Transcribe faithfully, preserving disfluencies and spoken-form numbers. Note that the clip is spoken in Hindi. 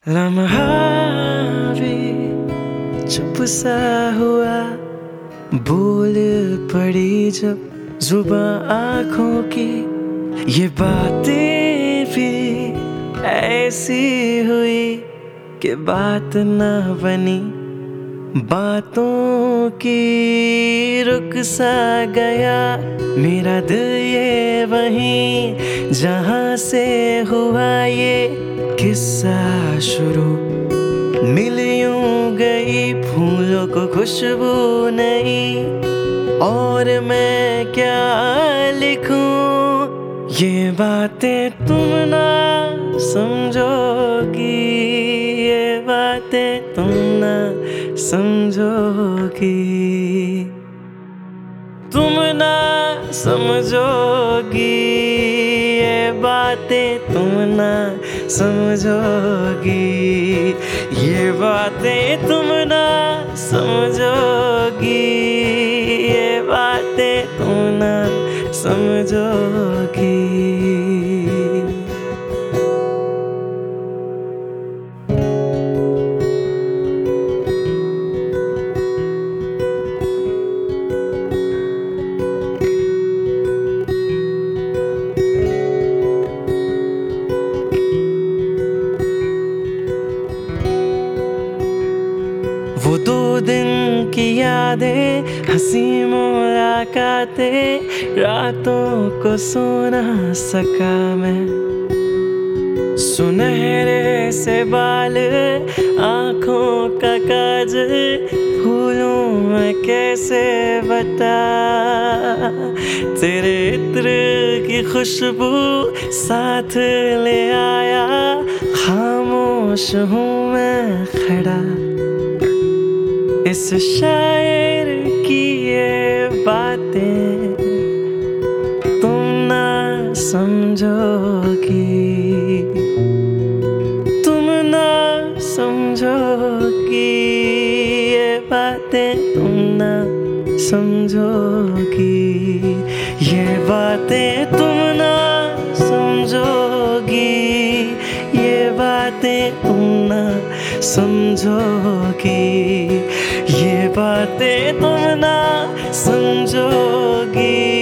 लम्हा भी चुप सा हुआ, बोल पड़ी जब जुबां आँखों की। ये बातें भी ऐसी हुई कि बात ना बनी बातों की। रुक सा गया मेरा दिल ये वहीं जहाँ से हुआ ये किस्सा शुरू। मिल यूं गई फूलों को खुशबू नहीं, और मैं क्या लिखूं। ये बातें तुम ना समझोगी, ये बातें तुम ना समझोगी, तुम ना समझोगी। ये बातें तुम ना समझोगी, ये बातें तुम ना समझोगी, ये बातें तुम ना समझोगी। वो दो दिन की यादें, हंसी मुलाकातें, रातों को सो ना सका मैं। सुनहरे से बाल, आँखों का काजल, फूलों में कैसे बता। तेरे इत्र की खुशबू साथ ले आया, खामोश हूँ मैं खड़ा। इस शायर की ये बातें तुम ना समझोगी, तुम ना समझोगी। ये बातें तुम ना समझोगी, ये बातें तुम ना समझोगी, ये बातें तुम ना समझोगी, ये बातें तुम ना समझोगी।